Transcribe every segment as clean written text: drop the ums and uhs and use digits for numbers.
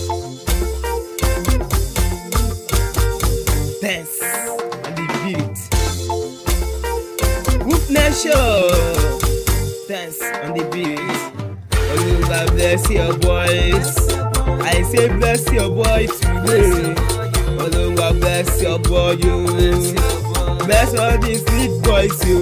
Dance on the beat. Whoop Nation. Dance on the beat. Oluwa bless your boys. I say bless your boy today. Oluwa bless your boy, you. Bless all these sweet boys, you.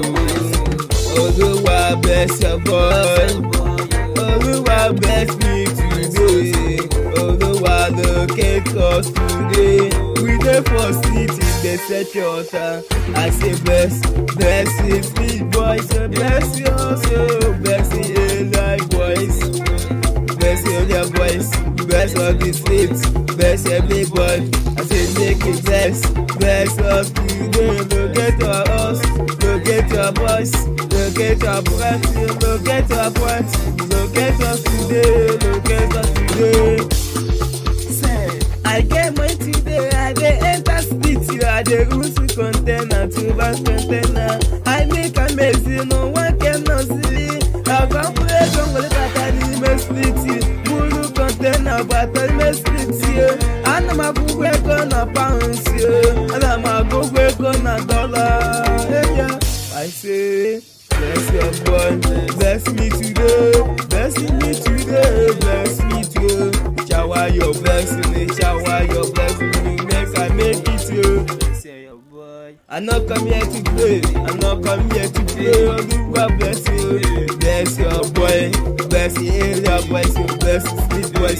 Oluwa bless your boy. Oluwa bless me today. Oluwa locate us today. We dey for city, dey set your altar. I say bless, bless it, sweet boys. Bless your soul, bless the Eli boys. Bless your boys, bless all the streets, bless everybody. I say make it bless, bless us today. Locate our us, locate our boys, locate our breath, locate our point, locate us today, locate us today. Say, I get money today, I dey enter city, I dey root with container to back container. I make amazing, no one cannot see. I come play jungle that I need me city. Mulu container, but I me city. And I'm a go work on a pounds, and I'm a go work on a dollar. Yeah, I say, bless your boy, bless me today, bless me today, bless me today. Shower your blessing, shower your blessing, make I make it you. I not come here to play, I not come here to play. Oluwa bless you, bless your boy, bless the area boys, bless the street boys,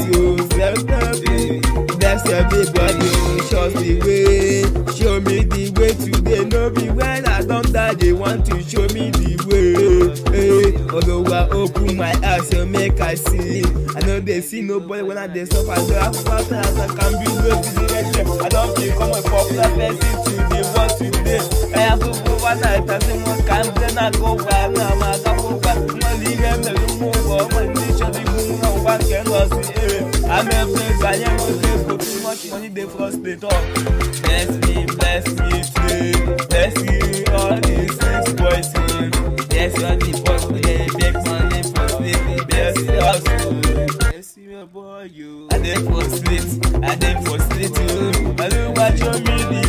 bless everybody, show me the way, show me the way today. No be when I don't die, they want to show me the way. Hey, Oluwa open my eyes, so make I see. I know they see nobody when I dey suffer. I don't have faster as I can be no direct. I don't become a popular person to the world today. I have to go one night and say one can then I go back. Now I'm a go back. Money them the move on. Money should be moving on. One can was the I'm a place I am okay for too much money they frustrate all. Bless me today. Bless you all these six boys. Bless you all the boys for the big money for sleeping. Bless you also. Bless you boy you. I dey for street you. I do what you mean.